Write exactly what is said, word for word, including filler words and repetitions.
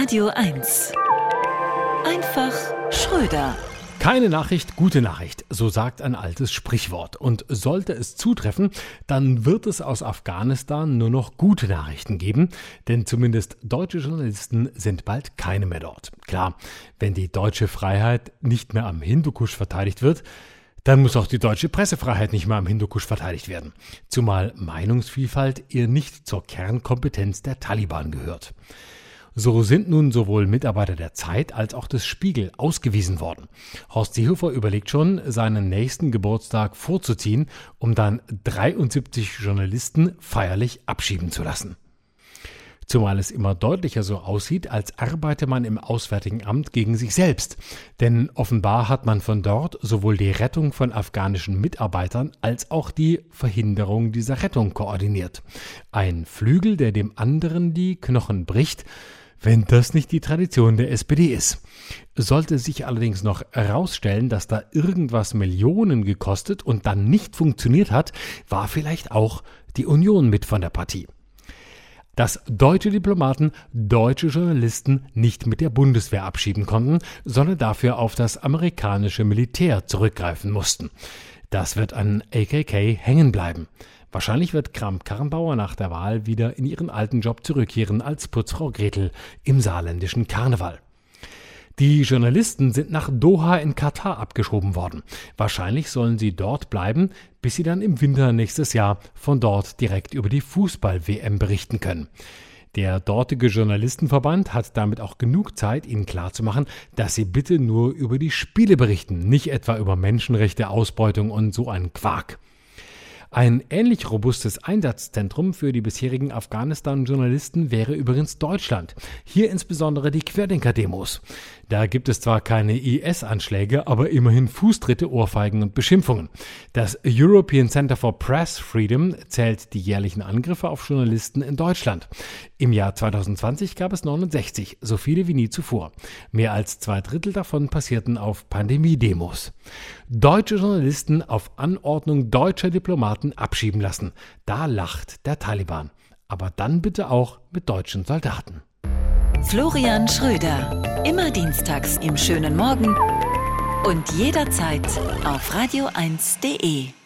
Radio eins. Einfach Schröder. Keine Nachricht, gute Nachricht, so sagt ein altes Sprichwort. Und sollte es zutreffen, dann wird es aus Afghanistan nur noch gute Nachrichten geben, denn zumindest deutsche Journalisten sind bald keine mehr dort. Klar, wenn die deutsche Freiheit nicht mehr am Hindukusch verteidigt wird, dann muss auch die deutsche Pressefreiheit nicht mehr am Hindukusch verteidigt werden. Zumal Meinungsvielfalt ihr nicht zur Kernkompetenz der Taliban gehört. So sind nun sowohl Mitarbeiter der Zeit als auch des Spiegel ausgewiesen worden. Horst Seehofer überlegt schon, seinen nächsten Geburtstag vorzuziehen, um dann dreiundsiebzig Journalisten feierlich abschieben zu lassen. Zumal es immer deutlicher so aussieht, als arbeite man im Auswärtigen Amt gegen sich selbst. Denn offenbar hat man von dort sowohl die Rettung von afghanischen Mitarbeitern als auch die Verhinderung dieser Rettung koordiniert. Ein Flügel, der dem anderen die Knochen bricht, wenn das nicht die Tradition der S P D ist. Sollte sich allerdings noch herausstellen, dass da irgendwas Millionen gekostet und dann nicht funktioniert hat, war vielleicht auch die Union mit von der Partie. Dass deutsche Diplomaten deutsche Journalisten nicht mit der Bundeswehr abschieben konnten, sondern dafür auf das amerikanische Militär zurückgreifen mussten. Das wird an A K K hängen bleiben. Wahrscheinlich wird Kramp-Karrenbauer nach der Wahl wieder in ihren alten Job zurückkehren als Putzfrau Gretel im saarländischen Karneval. Die Journalisten sind nach Doha in Katar abgeschoben worden. Wahrscheinlich sollen sie dort bleiben, bis sie dann im Winter nächstes Jahr von dort direkt über die Fußball-W M berichten können. Der dortige Journalistenverband hat damit auch genug Zeit, ihnen klarzumachen, dass sie bitte nur über die Spiele berichten, nicht etwa über Menschenrechte, Ausbeutung und so einen Quark. Ein ähnlich robustes Einsatzzentrum für die bisherigen Afghanistan-Journalisten wäre übrigens Deutschland. Hier insbesondere die Querdenker-Demos. Da gibt es zwar keine I S-Anschläge, aber immerhin Fußtritte, Ohrfeigen und Beschimpfungen. Das European Center for Press Freedom zählt die jährlichen Angriffe auf Journalisten in Deutschland. Im Jahr zwanzig zwanzig gab es neunundsechzig, so viele wie nie zuvor. Mehr als zwei Drittel davon passierten auf Pandemie-Demos. Deutsche Journalisten auf Anordnung deutscher Diplomaten abschieben lassen. Da lacht der Taliban. Aber dann bitte auch mit deutschen Soldaten. Florian Schröder. Immer dienstags im schönen Morgen und jederzeit auf radio eins punkt de.